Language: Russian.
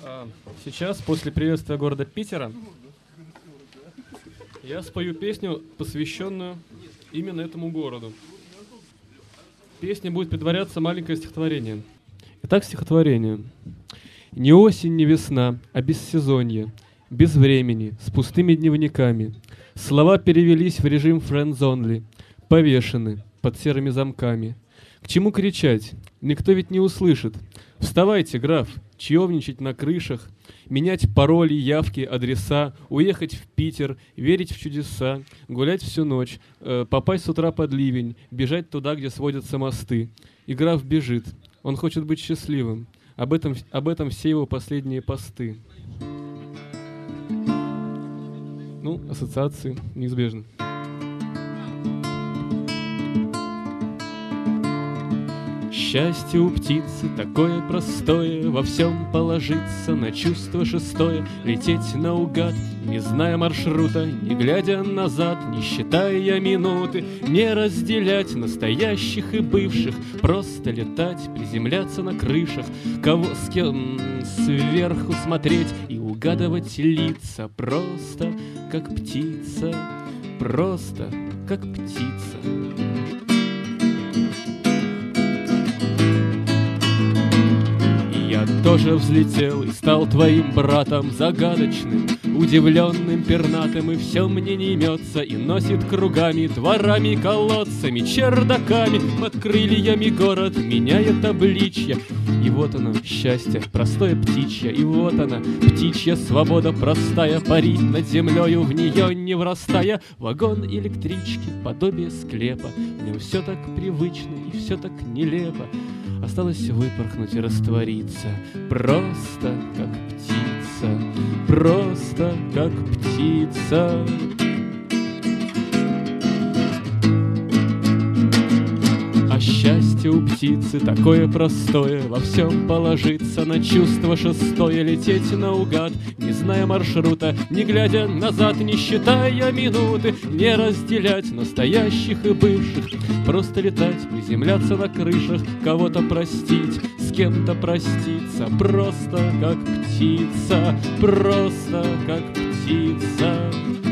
Сейчас, после приветствия города Питера, я спою песню, посвященную именно этому городу. Песня будет предваряться маленькое стихотворение. Итак, стихотворение. «Не осень, не весна, а бессезонье, без времени, с пустыми дневниками. Слова перевелись в режим friends only, повешены под серыми замками. К чему кричать? Никто ведь не услышит. Вставайте, граф, чаевничать на крышах, менять пароли, явки, адреса, уехать в Питер, верить в чудеса, гулять всю ночь, попасть с утра под ливень, бежать туда, где сводятся мосты. И граф бежит. Он хочет быть счастливым. Об этом все его последние посты». Ну, ассоциации неизбежны. Счастье у птицы такое простое, во всем положиться на чувство шестое, лететь наугад, не зная маршрута, не глядя назад, не считая минуты, не разделять настоящих и бывших, просто летать, приземляться на крышах, кого с кем сверху смотреть и угадывать лица, просто как птица, просто как птица. Я тоже взлетел и стал твоим братом, загадочным, удивленным, пернатым, и все мне не имется и носит кругами, дворами, колодцами, чердаками, под крыльями город меняет обличье. И вот оно, счастье, простое птичье, и вот она, птичья свобода простая, парить над землею, в нее не врастая. Вагон электрички, подобие склепа, в нем все так привычно и все так нелепо. Осталось выпорхнуть и раствориться, просто как птица, просто как птица. А счастье у птицы такое простое, во всем положиться на чувство шестое, лететь наугад, не зная маршрута, не глядя назад, не считая минуты, не разделять настоящих и бывших, просто летать, приземляться на крышах, кого-то простить, с кем-то проститься, просто как птица, просто как птица.